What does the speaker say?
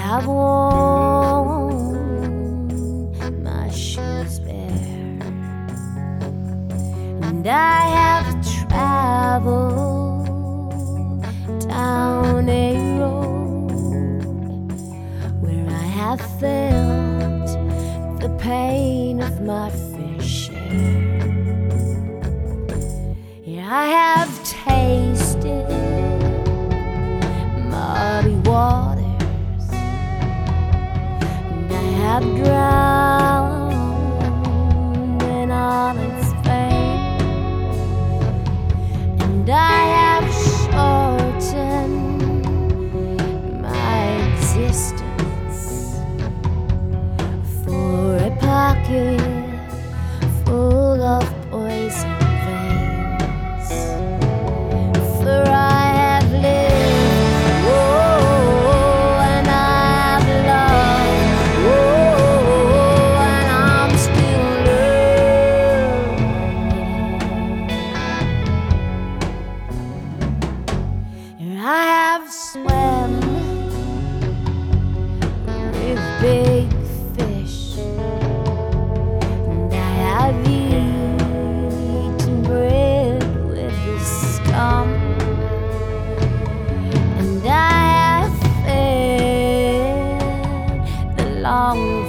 have worn my shoes bare, and I have traveled down a road where I have felt the pain of my fair share. Yeah, I have tasted muddy waters, and I have drowned in all its pain, and I have shortened my existence for a pocket full of poison veins. For I have lived, oh, and I have loved, oh, and I'm still learning. And I have swam with big fish, and I have eaten bread with the scum, and I have fed the long